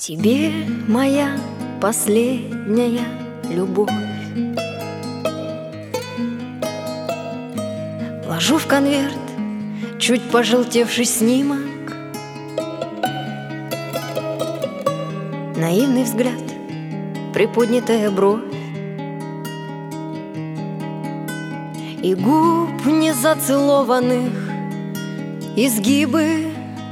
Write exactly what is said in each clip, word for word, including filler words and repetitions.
Тебе моя последняя любовь ложу в конверт чуть пожелтевший снимок, наивный взгляд, приподнятая бровь и губ незацелованных изгибы.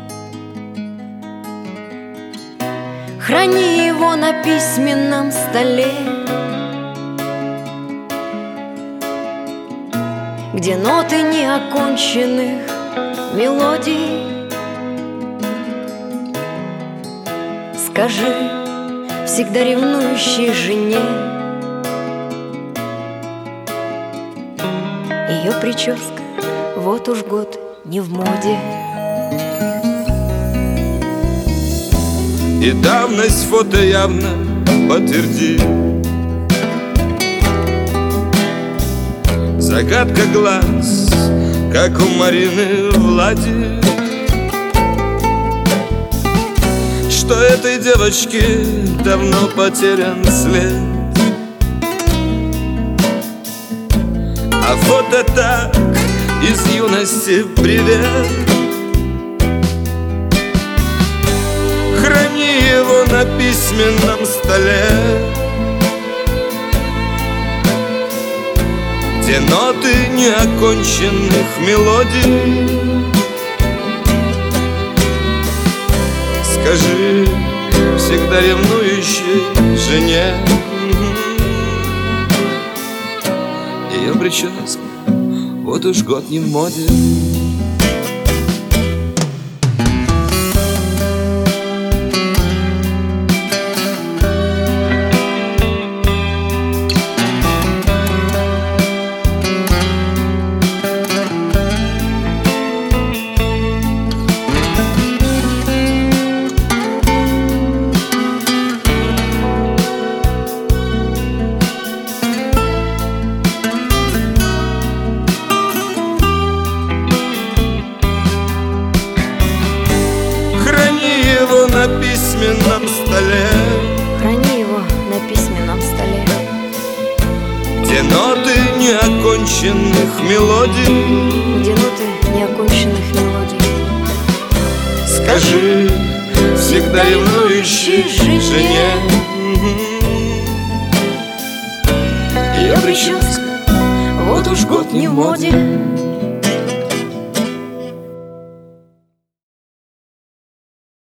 Храни его на письменном столе, где ноты неоконченных мелодий. Скажи всегда ревнующей жене, ее прическа вот уж год не в моде. И давность фото явно подтвердит. Загадка глаз, как у Марины Влади, что этой девочке давно потерян след. А фото так из юности привет. Храни его на письменном столе, где ноты неоконченных мелодий. Скажи всегда ревнующей жене, ее прическа вот уж год не в моде. На письменном столе, храни его на письменном столе, где ноты неоконченных мелодий, где ноты неоконченных мелодий. Скажи всегда ревнующей жене, ее прическа вот уж год не в моде.